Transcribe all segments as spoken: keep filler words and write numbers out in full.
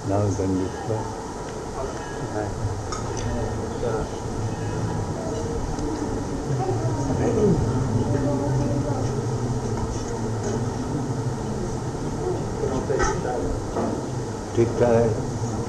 नाम कंडीशनर ठीक ठाक है।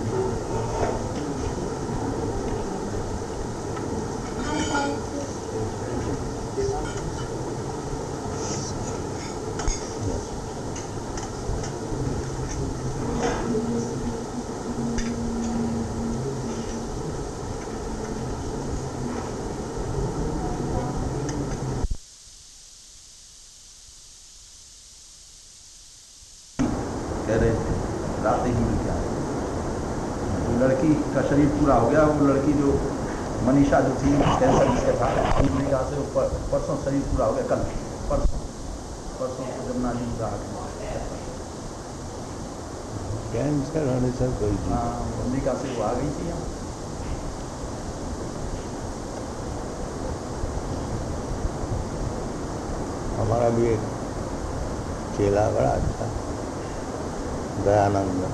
कह रहे थे रात ही मिल के आए, वो लड़की का शरीर पूरा हो गया। वो लड़की जो मनीषा जो थी कैंसर जिसके साथ अमेरिका से ऊपर परसों शरीर पूरा हो गया, कल परसों परसों को जमुना जी का कैंसर होने से कोई हाँ अमेरिका से वो आ गई थी यहाँ। हमारा भी एक चेला बड़ा अच्छा दयानंद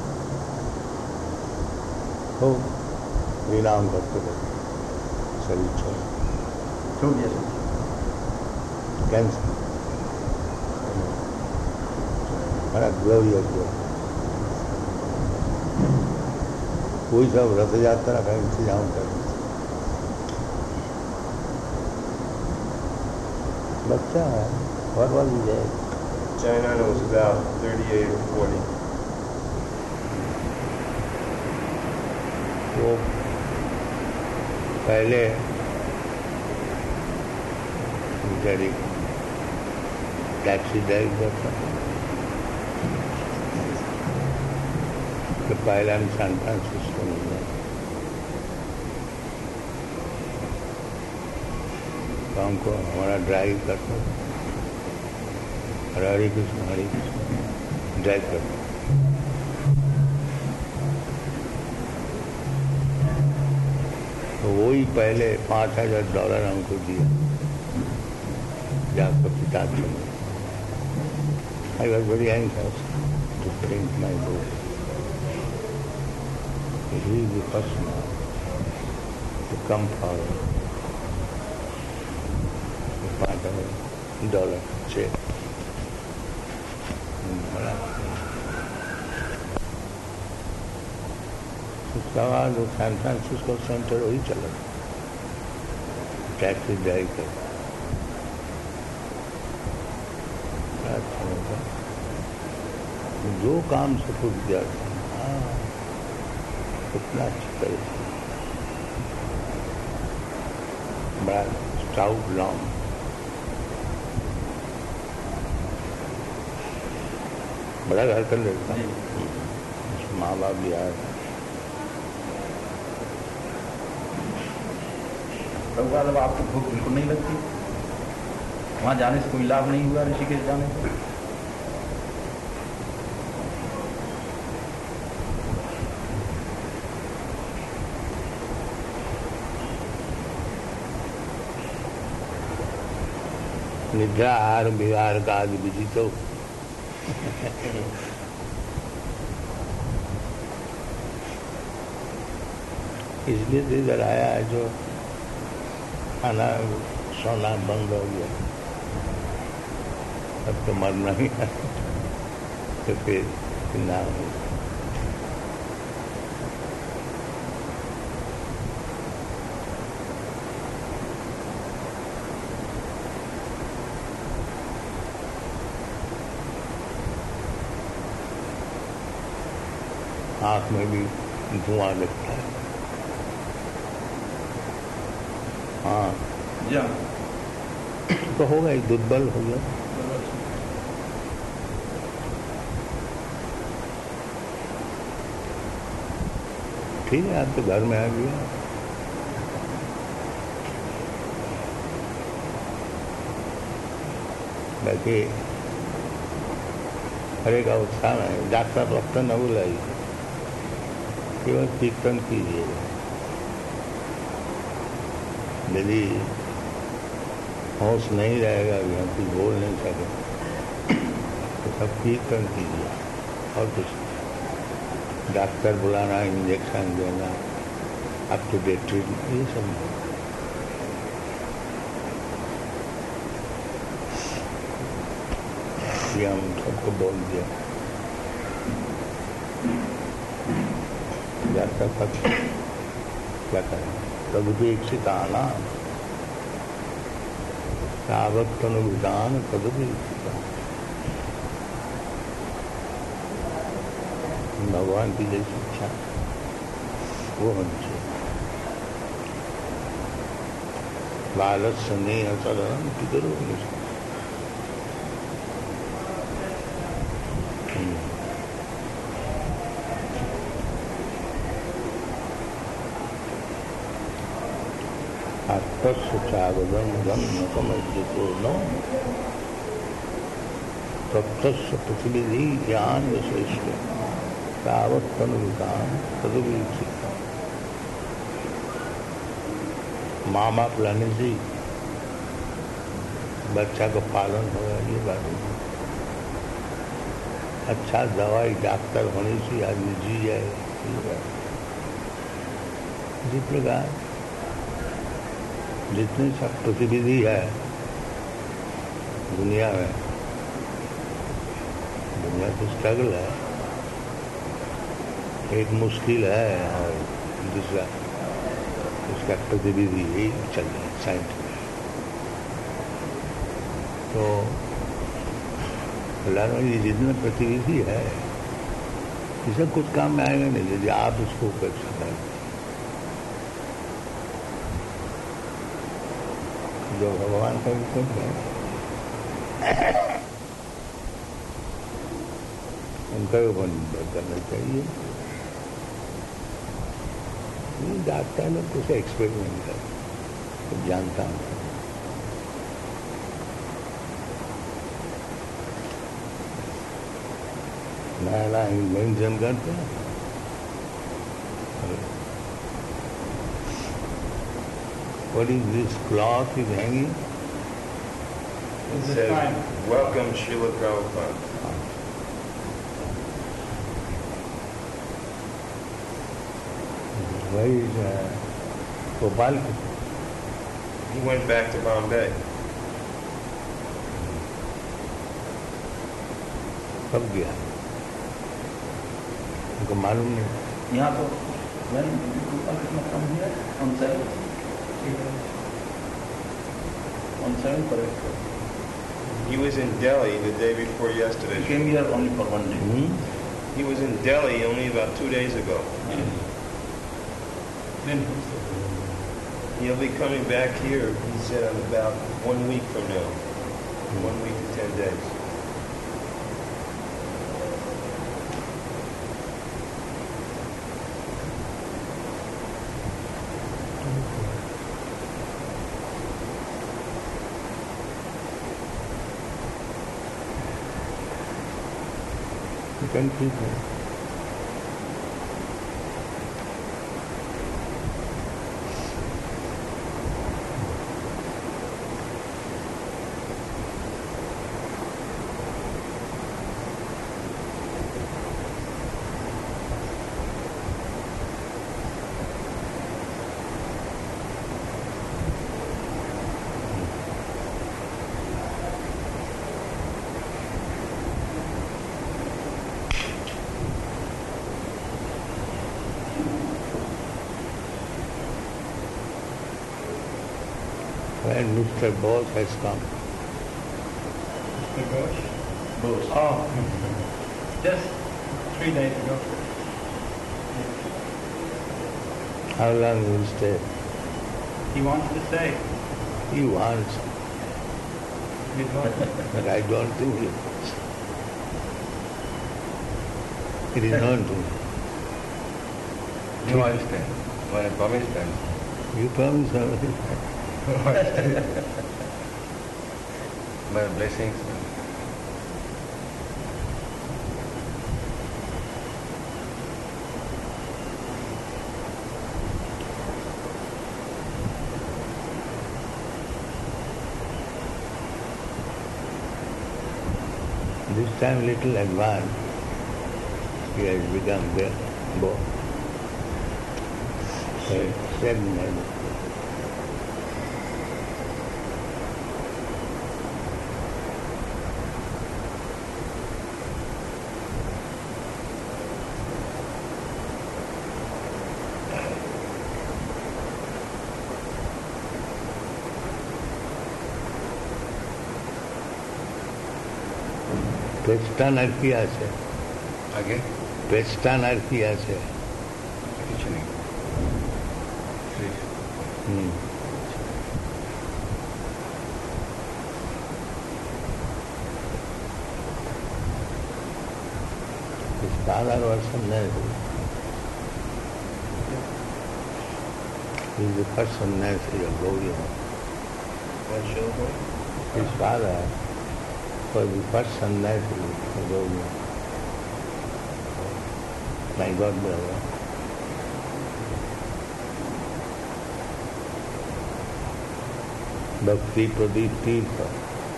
हो विराम करते थे, शरीर छोड़ छोड़ दिया कैंसर बड़ा ग्लोरियस हुआ। कोई सब रथ यात्रा का इंतजाम कर बच्चा है और वाली जाए। China knows about thirty-eight or forty. वो पहले बेचारी टैक्सी ड्राइव करता तो पहला सैन फ्रांसिस्को में गया। तो हमको हमारा ड्राइव करता हरे कृष्ण हरे कृष्ण ड्राइव करता। तो वही पहले पाँच हजार डॉलर हमको दिया जाकर पिता के। I was very anxious to print my book. He is the first man to come forward. पाँच हजार डॉलर चेक उसका बाद सैन फ्रांसिस्को सेंटर वही चला टैक्सी ड्राइव कर। अच्छा जो काम से खुद गया था हाँ उतना अच्छा करे बड़ा स्टाउट लॉन्ग बड़ा घर कर लेता माँ बाप भी आए। रघुवाल अब आपको भूख बिल्कुल नहीं लगती? वहाँ जाने से कोई लाभ नहीं हुआ ऋषिकेश जाने से? निद्रा आहार विहार का आदि विधि तो इसलिए तो इधर आया है जो खाना सोना बंद हो गया अब तो मरना ही है तो फिर ना हो। आँख में भी धुआं लगता है। हाँ या तो हो गई दुर्बल हो गया। ठीक है आप तो घर में आ गया। बाकी हरे का उत्साह है। डॉक्टर डॉक्टर न बुलाई केवल कीर्तन कीजिएगा। यदि होश नहीं रहेगा कि हम कुछ बोल नहीं सके तो सब कीर्तन कीजिए और कुछ डॉक्टर बुलाना, इंजेक्शन देना, अप टू डेट ट्रीटमेंट, ये सब नहीं। ये हम सबको बोल दिया, डॉक्टर फट क्या करें। तदुपेक्षिता ना तावत् तनुविधान तदुपेक्षिता। भगवान की जैसी इच्छा वो होनी चाहिए। लालच स्नेह सदन किधर होनी चाहिए। तत्सुचागदम गम न समझो न तत्स्य प्रतिविधि ज्ञान विशेष तावत् तनुविधान तदुपेक्षिता। माँ बाप लाने से बच्चा का पालन होगा, ये बात है। अच्छा दवाई डॉक्टर होने से आदमी जी जाए, ये बात। इसी प्रकार जितनी सब प्रतिविधि है दुनिया में, दुनिया तो स्ट्रगल है, एक मुश्किल है और दूसरा उसका प्रतिविधि ही चल रहा है साइंस में। तो ये जितना प्रतिविधि है ये सब कुछ काम में आएगा नहीं यदि आप उसको उपेक्षा करें। जो भगवान का विकल्प है उनका भी करना चाहिए। डॉक्टर लोग कुछ एक्सपेरिमेंट कर तो जानता हूँ। नया नया इन्वेंशन करते हैं। What is this cloth is hanging? It says, "Welcome, Srila Prabhupada." Where is uh, Gopal? He went back to Bombay. कब गया? उनको मालूम नहीं। यहाँ तो when Gopal Krishna come here on seventh, on seventh or eighth. He was in Delhi the day before yesterday. He came here only for one day. Hmm? He was in Delhi only about two days ago. Then He'll be coming back here, he said, in about one week from now. One week to ten days. You can keep it. And Mister Bose has come. Mister Ghosh? Bose. Oh, just three days ago. How long will he stay? He wants to stay. He wants, He's what? but I don't think he wants. It is known to me. No, I stand. When I promise them. You promise already. My blessings. This time little advanced he has become there. Both. Same, same name. পেস্টান আর কি আছে? আগে পেস্টান আর কি আছে? কিছু নেই। হুম। His father was sannyasi. He is the first sannyasi of Gaudiya. What show boy? His father was the first sannyasi of Gaudiya. My godbrother. Bhakti Pradeep Tirtha.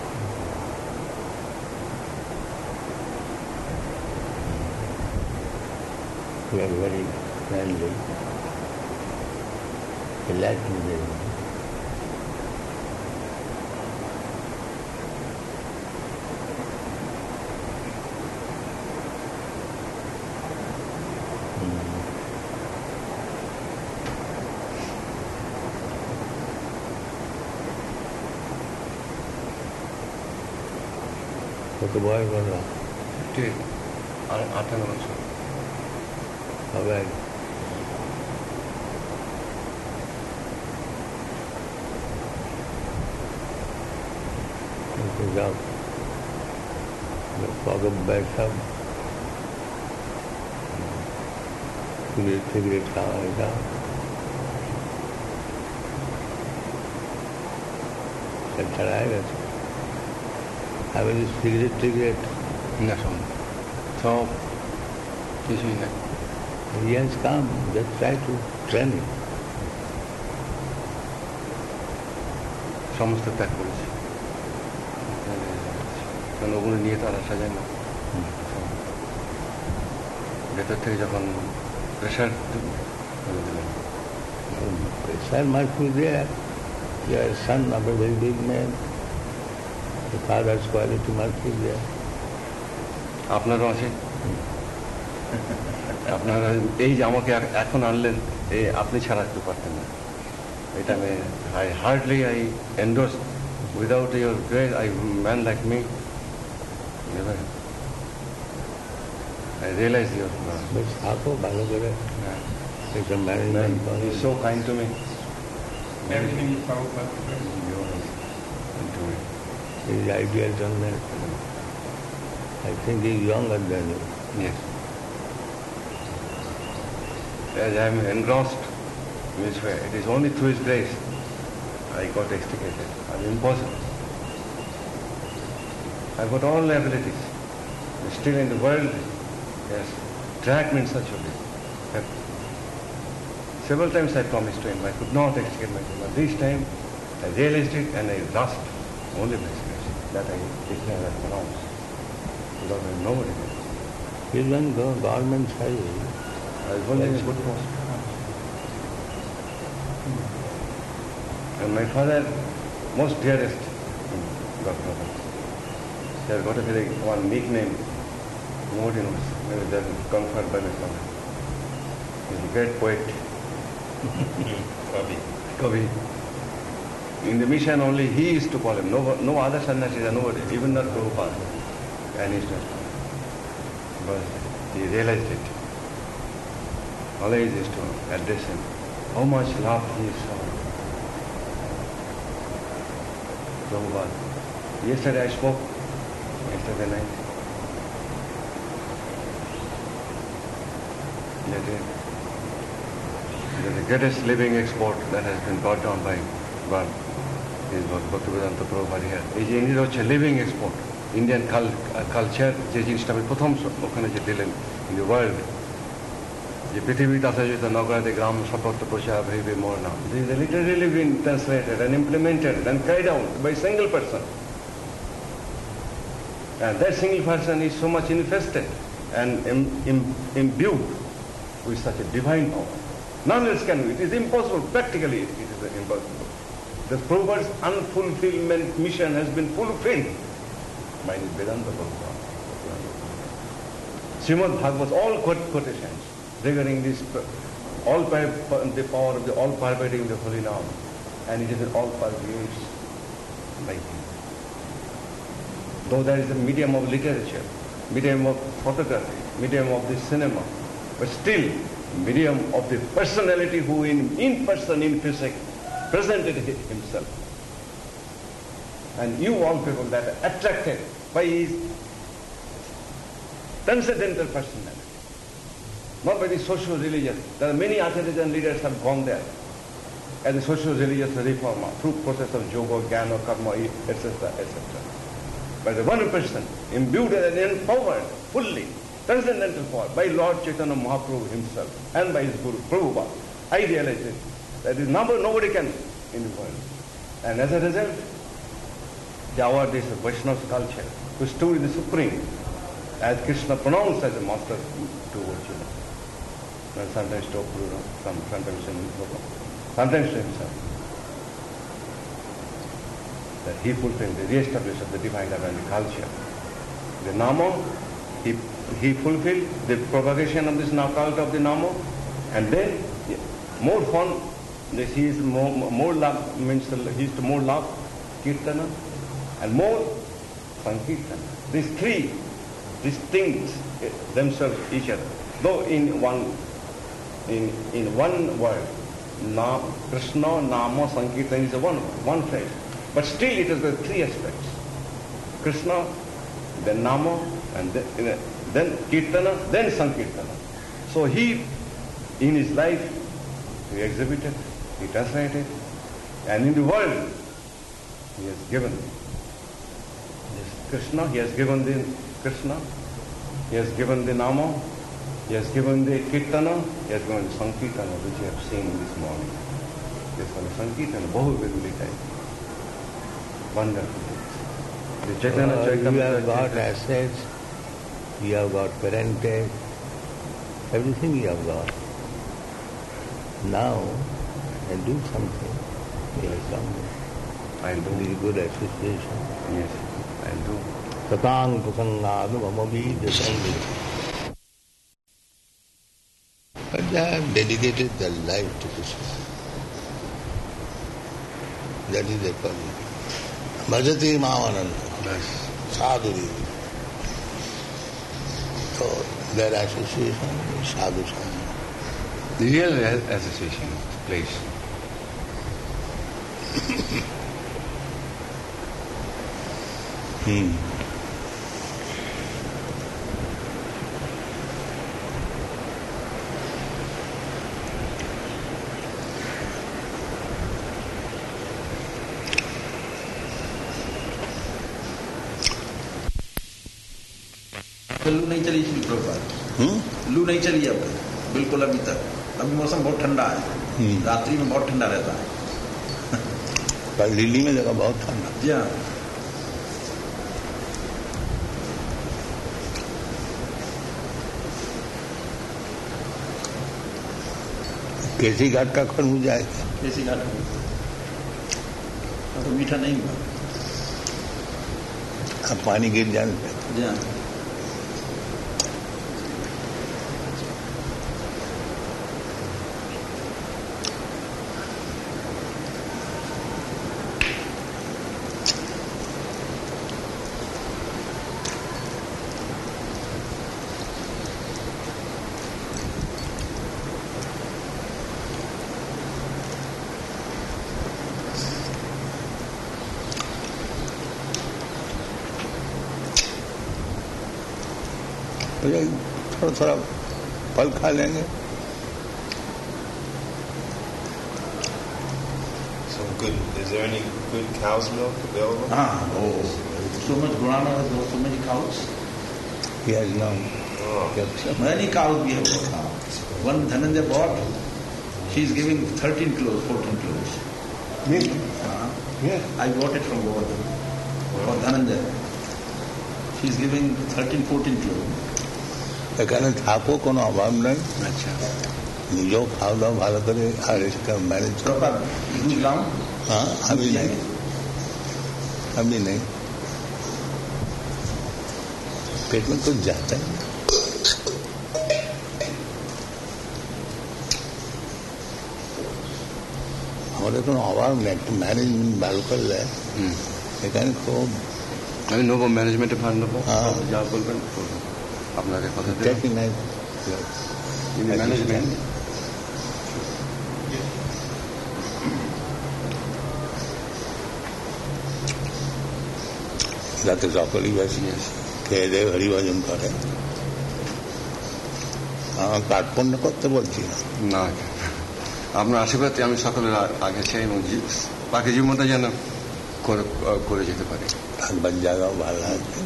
We are very friendly. He liked me very much. কত বয়স হলো? ঠিক আটান্ন বছর হবে। যাও pocket bag সব cigarette cigarette খাওয়া এটা ছাড়া হয়ে গেছে। আমি সিগারেট টিগারেট না সব সব কিছুই না। He has come, just try to train him. সমস্ত ত্যাগ করেছি, কারণ ওগুলো নিয়ে তো আর আসা যায় না। ভেতর থেকে যখন pressure Pressure must be there. You are a son of a very big man. The father's quality must be there. আপনারও আছে। আপনারা এই যে আমাকে এখন আনলেন, এই আপনি ছাড়া একটু পারতেন না। এটা আমি I hardly I endorse without your grace I man like me never I realise your But থাকো ভালো করে একটা ম্যানেজমেন্ট করো। Is so kind to me. Everything is power perfect. He is ideal jnana. I think he is younger than you. Yes. As I am engrossed in his way, it is only through his grace I got extricated. I am impossible. I have got all the abilities. Still in the world, yes, dragged me in such a way that several times I promised to him I could not extricate myself. But this time I realized it and I lost only by his grace. That I declare and pronounce. Without nobody else. He is one go- government service. I was only in a good post. And my father, most dearest, Doctor He has got a very one meek name. Nobody knows. Maybe that is conferred by my father. He is a great poet. Kavi. Kavi. In the mission only he used to call him. No, no other sannyasis are nobody, even not Prabhupada. And he used to. But he realized it. Always used to address him. How much love he saw. Prabhupada. Yesterday I spoke, yesterday night. That is the greatest living export that has been brought down by God is what Bhaktivedanta Prabhupada here. এই যে ইন্ডিয়ার হচ্ছে living export, Indian culture যে জিনিসটা আমি প্রথম ওখানে যে দিলেন ইন দ্য ওয়ার্ল্ড, যে পৃথিবীতে আসা যেত নগরাতে গ্রাম সপত্র প্রচার হইবে মোর নাম, this is literally been translated and implemented and carried out by a single person. And that single person is so much infested and im, im, imbued with such a divine power. None else can do it. It is impossible. Practically, it is impossible. The Prabhupada's unfulfillment mission has been fulfilled by his Vedanta Prabhupada. Srimad Bhagavad, all quotations regarding this, all the power of the all pervading the holy name, and it is all pervades by him. Though there is a medium of literature, medium of photography, medium of the cinema, but still medium of the personality who in, in person, in physics, presented himself. And you all people that are attracted by his transcendental personality, not by the social religious. There are many authoritarian leaders have gone there as a social religious reformer through process of yoga, jnana, karma, et cetera, et cetera. But the one person imbued and empowered fully, transcendental power by Lord Chaitanya Mahaprabhu himself and by his Guru Prabhupada, I realized it. That is number nobody can in the world. And as a result, the award is a Vaishnava culture, who stood in the supreme, as Krishna pronounced as a master to Arjuna. And sometimes to Guru, sometimes to himself. Sometimes to himself. That he fulfilled the re-establishment of the divine love and the culture. The Nama, he, he fulfilled the propagation of this cult of the Nama, and then more fun. This he is more, more love, means he is to more love, Kirtana, and more Sankirtana. These three distinct themselves each other. Though in one in in one word, Na, Krishna, Nama, Sankirtana is a one one phrase. But still it is the three aspects. Krishna, then Nama, and then, then Kirtana, then Sankirtana. So he, in his life, he exhibited, he translated, and in the world, he has given this Krishna, he has given the Krishna, he has given the Nama, he has given the Kirtana, he has given the Sankirtana, which you have seen this morning. This one is Sankirtana, Bahu type. Wonderful. The Chaitanya uh, Chaitanya. You have got assets, you have got parentage, everything you have got. Now, and do something. You have come. I'll do. With good association. Yes, I'll do. Satang Pasangadu Mamavi Desangri. But they have dedicated their life to Krishna. That is their calling. Bhajati Mamananda. Yes. Sadhuri. So their association is sadhu sadhu. The real association place. Hmm. लू नहीं चली श्री प्रभुपाद, लू नहीं चली अब बिल्कुल अभी तक. अभी मौसम बहुत ठंडा है, रात्रि में बहुत ठंडा रहता है. पर दिल्ली में जगह बहुत ठंडा. जी हाँ. केसी घाट का खन हो जाएगा. केसी घाट तो मीठा नहीं हुआ. अब पानी गिर जाने पे. जी हाँ. थोड़ा थोड़ा फल खा लेंगे. So good. Is there any good cow's milk available? हाँ, oh, so much Gurana has so many cows. He has no. Oh. Many cows we have got now. One Dhananjay bought, she is giving thirteen kilos, fourteen kilos. Milk? Uh, Yes. I bought it from Govardhan for Dhananjay. She is giving thirteen, fourteen kilos. এখানে থাকো, কোনো অভাব নেই, আচ্ছা নিজেও খাওয়া দাওয়া ভালো করে আর इसका मैनेज करो। प्रॉपर दूध लाऊं? हाँ अभी नहीं, अभी नहीं, पेट में कुछ जाता है। আমাদের কোনো অভাব নেই, একটু ম্যানেজমেন্ট ভালো করলে হুম এখানে খুব আমি নেবো, ম্যানেজমেন্টে ফান্ড নেবো, হ্যাঁ। যা বলবেন করবো। আপনাকে কথা দিলাম। টেকিং নাই ম্যানেজমেন্ট যাতে সকলেই বেশি খেয়ে দেয়, হরিভজন করে। আমার কার্পণ্য করতে বলছি না, না, আপনার আশীর্বাদে আমি সকলের আ- আগে চাই এবং জি- বাকি জীবনটা যেন করে করে যেতে পারি। থাকবার জায়গাও ভালো আছে।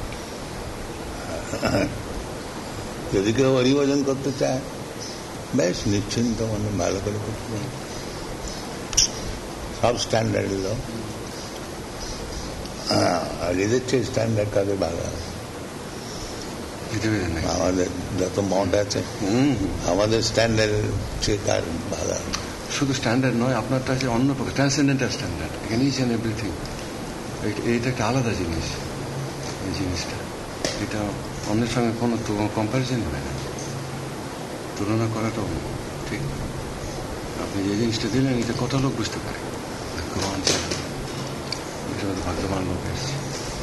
যদি কেউ হরিভজন করতে চায় বেশ নিশ্চিন্ত মনে ভালো করে করতে পারে, সব স্ট্যান্ডার্ড লোক। আর এদের চেয়ে স্ট্যান্ডার্ড কাদের ভালো আছে? পৃথিবীতে নেই। আমাদের যত মঠ আছে হুম হুম। আমাদের স্ট্যান্ডার্ডের চেয়ে কার ভালো আছে? শুধু স্ট্যান্ডার্ড নয়, আপনারটা আছে অন্য প্রকার ট্রান্সেন্ডেন্টাল স্ট্যান্ডার্ড। এখানে ইচ অ্যান্ড এভরিথিং, এইটা একটা আলাদা জিনিস। এই জিনিসটা এটা অন্যের সঙ্গে কোনো কম্প্যারিজন হয় না, তুলনা করাটাও ঠিক। আপনি যে জিনিসটা দিলেন এটা কত লোক বুঝতে পারে, ভাগ্যবান ছিল, এটা হয়তো ভাগ্যবান লোক এসছে।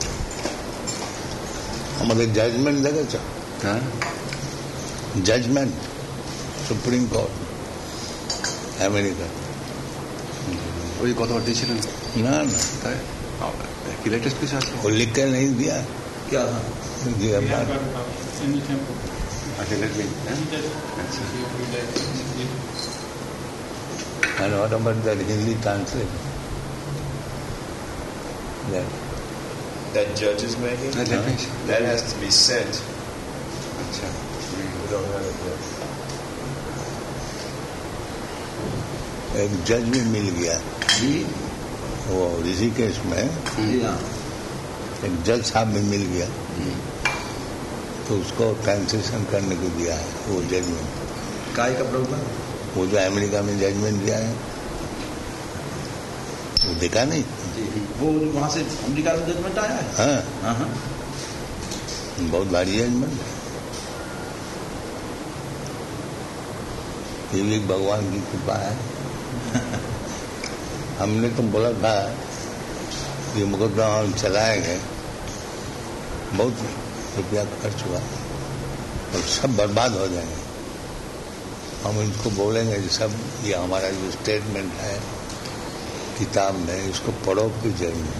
আমাদের জাজমেন্ট দেখেছ? হ্যাঁ, জাজমেন্ট সুপ্রিম কোর্ট আমেরিকা। ওই কথাবার দিয়েছিলেন না না, তাই কি লেটেস্ট কিছু আছে? वो लिख के नहीं दिया क्या था? दिया Yeah, बात। got a copy. In the temple. আচ্ছা, let me, হ্যাঁ? He just আচ্ছা। see if we like. And what about that Hindi translation? That, That judge is making, Let let me see. that has to be sent. আচ্ছা, We don't have it yet. एक जज भी मिल गया जी वो ऋषिकेश में, जी हाँ एक जज साहब भी मिल गया तो उसको ट्रांसलेशन करने को दिया है वो जजमेंट। काय का प्रॉब्लम? वो जो अमेरिका में जजमेंट दिया है वो देखा नहीं? जी वो जो वहाँ से अमेरिका से जजमेंट आया है। हाँ, हाँ हाँ बहुत भारी जजमेंट है। ये भी भगवान की कृपा है। हमने तो बोला था ये मुकदमा हम चलाएंगे, बहुत रुपया खर्च हुआ और सब बर्बाद हो जाएंगे। हम इनको बोलेंगे कि सब ये हमारा जो स्टेटमेंट है किताब में, इसको पढ़ो फिर जरूर।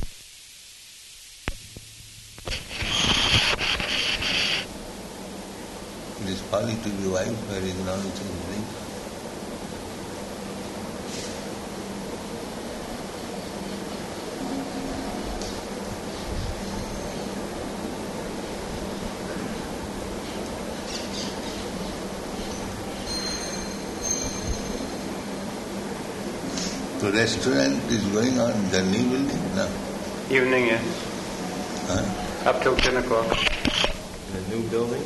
It is folly to be wise where ignorance is bliss. The restaurant is going on the new building now. Evening, yes. Huh? Up till ten o'clock. In a new building?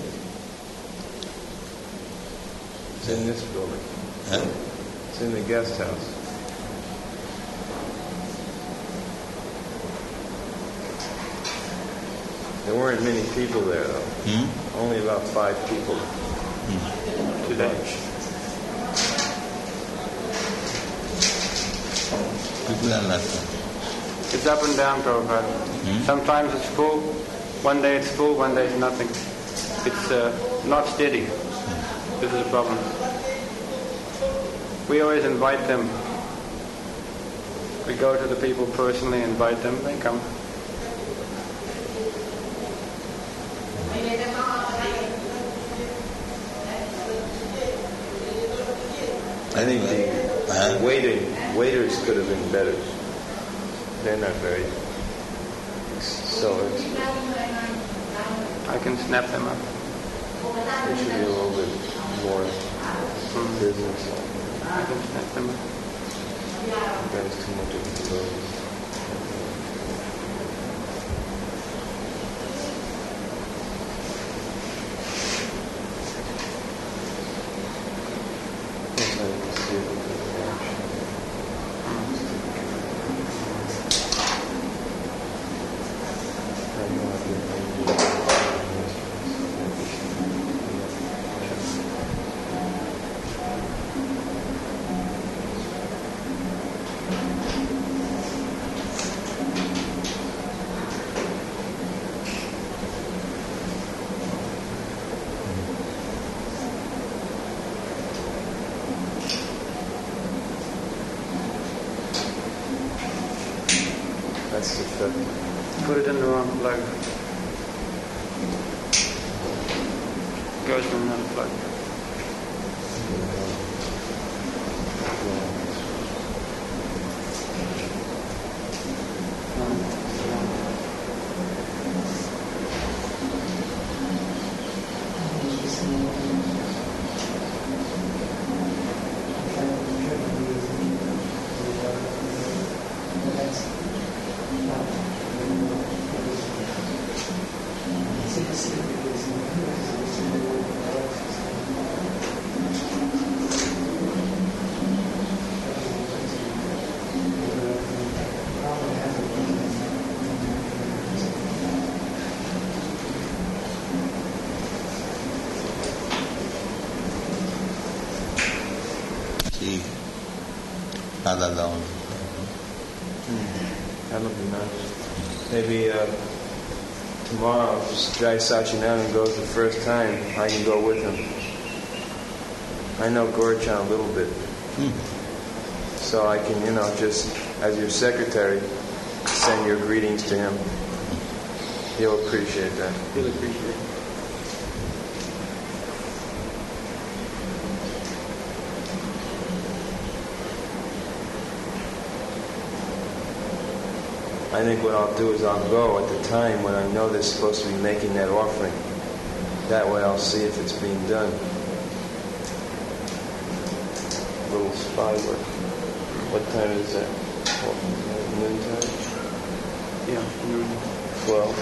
It's in this building. Huh? It's in the guest house. There weren't many people there, though. Hmm? Only about five people today. People are not coming. It's up and down, Prabhupada. Hmm? Sometimes it's full, one day it's full, one day it's nothing. It's uh, not steady. This is a problem. We always invite them. We go to the people personally, invite them, they come. Anyway, huh? Waiting, waiters could have been better. They're not very. So it's, I can snap them up. there should be a little bit more business. I can snap them up. There's too much of the stuff. Put it in the wrong plug. Goes from another plug. Sí. Nada down. That would be nice. Maybe uh, tomorrow, if Jai Sachinandan goes the first time, I can go with him. I know Gorchan a little bit. Hmm. So I can, you know, just, as your secretary, send your greetings to him. He'll appreciate that. He'll appreciate it. I think what I'll do is I'll go at the time when I know they're supposed to be making that offering. That way I'll see if it's being done. Little spy work. What time is that? What, noon time? Yeah, noon. Twelve.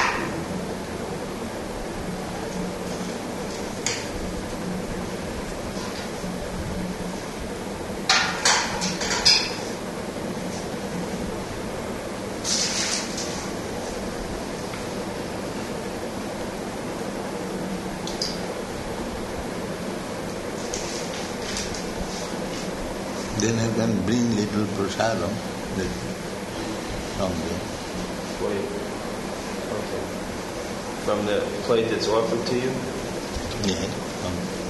Then I can bring little prasadam from there. Wait. Okay. From the plate that's offered to you? Yeah. From